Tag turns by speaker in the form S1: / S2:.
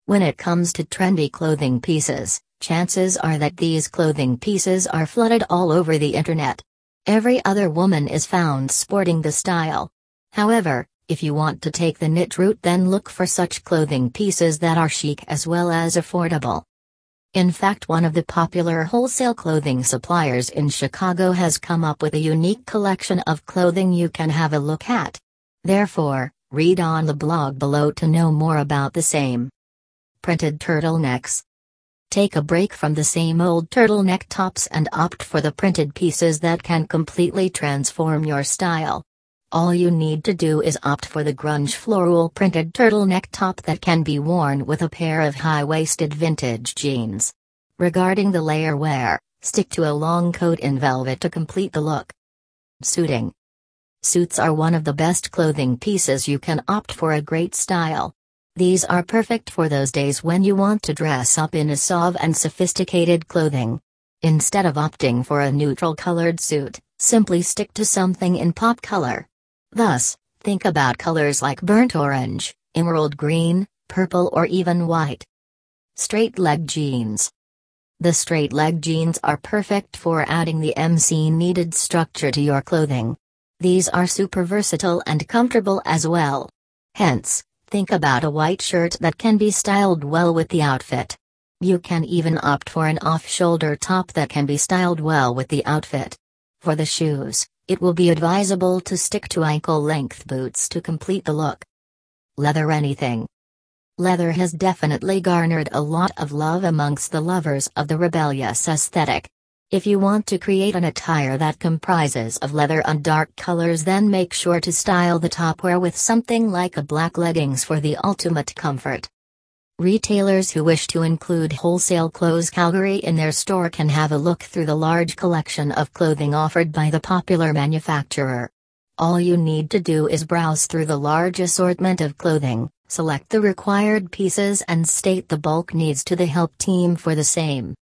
S1: When it comes to trendy clothing pieces, chances are that these clothing pieces are flooded all over the internet. Every other woman is found sporting the style. However, if you want to take the niche route, then look for such clothing pieces that are chic as well as affordable. In fact, one of the popular wholesale clothing suppliers in Chicago has come up with a unique collection of clothing you can have a look at. Therefore, read on the blog below to know more about the same. Printed turtlenecks. Take a break from the same old turtleneck tops and opt for the printed pieces that can completely transform your style. All you need to do is opt for the grunge floral printed turtleneck top that can be worn with a pair of high-waisted vintage jeans. Regarding the layer wear, stick to a long coat in velvet to complete the look. Suiting. Suits are one of the best clothing pieces you can opt for a great style. These are perfect for those days when you want to dress up in a suave and sophisticated clothing. Instead of opting for a neutral-colored suit, simply stick to something in pop color. Thus, think about colors like burnt orange, emerald green, purple or even white. Straight-leg jeans. The straight-leg jeans are perfect for adding the MC-needed structure to your clothing. These are super versatile and comfortable as well. Hence, think about a white shirt that can be styled well with the outfit. You can even opt for an off-shoulder top that can be styled well with the outfit. For the shoes, it will be advisable to stick to ankle-length boots to complete the look. Leather anything. Leather has definitely garnered a lot of love amongst the lovers of the rebellious aesthetic. If you want to create an attire that comprises of leather and dark colors, then make sure to style the topwear with something like a black leggings for the ultimate comfort. Retailers who wish to include wholesale clothes category in their store can have a look through the large collection of clothing offered by the popular manufacturer. All you need to do is browse through the large assortment of clothing, select the required pieces and state the bulk needs to the help team for the same.